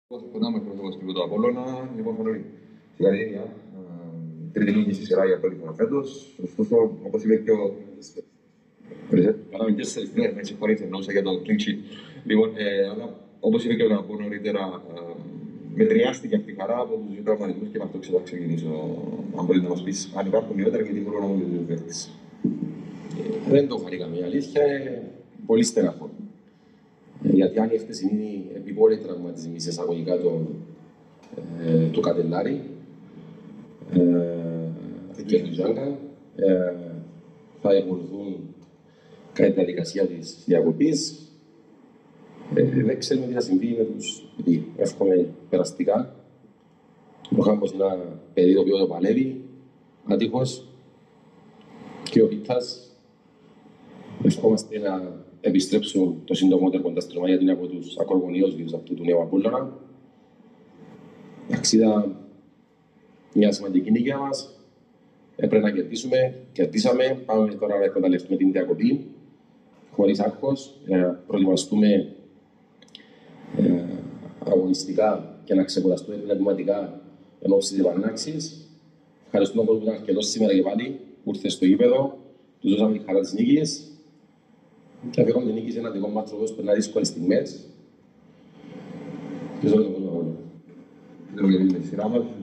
Φωτάμε πρόσωπο του Απόλλωνα, λοιπόν, συγχαρητήρια. Τρίτη νίκη στη σειρά για πρώτη φορά φέτος. Ωστόσο, όπως είπε και ο... Κάναμε και σε Ναι, με συγχωρείτε, εννοούσα για το clean sheet. Λοιπόν, όπως είπε και ο Καπό νωρίτερα, μετριάστηκε αυτή η χαρά από τους τραυματισμούς και με αυτό ξέρω να ξεκινήσω. Αν μπορείς να μας πεις αν υπάρχουν ιδιαίτερα και τι μπορούν να μου πεις τους παίκτες. Δεν το χαρήκαμε. Η αλήθεια είναι πολύ στεναχώ. Γιατί αν η χτεσινή επιβόλη τραυματισμοί σε εισαγωγικά του Κατελάρη και του Τζάγκα θα ακολουθούν κατά τη διαδικασία της διακοπής. Δεν ξέρουμε τι θα συμβεί με τους παιδί. Εύχομαι περαστικά. Ο Χάμπος είναι ένα παιδί το οποίο το παλεύει, ατύχως. Και ο Βίτας ευχόμαστε να επιστρέψουν το συντομότερο κοντά στην ομάδα, γιατί είναι από τους ακρογωνιόζηλους αυτού του νέου Απόλλωνα. Αξίδα μια σημαντική νίκη για μας. Πρέπει να κερδίσουμε. Κερδίσαμε. Πάμε τώρα να εκμεταλλευτούμε την διακοπή χωρίς άγχος, να προετοιμαστούμε αγωνιστικά και να ξεκουραστούμε πνευματικά εν ώψη της επανέναρξης. Ευχαριστούμε τον κόσμο που ήταν αρκετός σήμερα και πάλι, που ήρθε στο γήπεδο, τους δώσαμε τη χαρά της νίκης και αφήνουμε την νίκη σε έναν δικό άνθρωπο που περνά δύσκολες στιγμές και σε όλο τον κόσμο. Δεν το σειρά μας.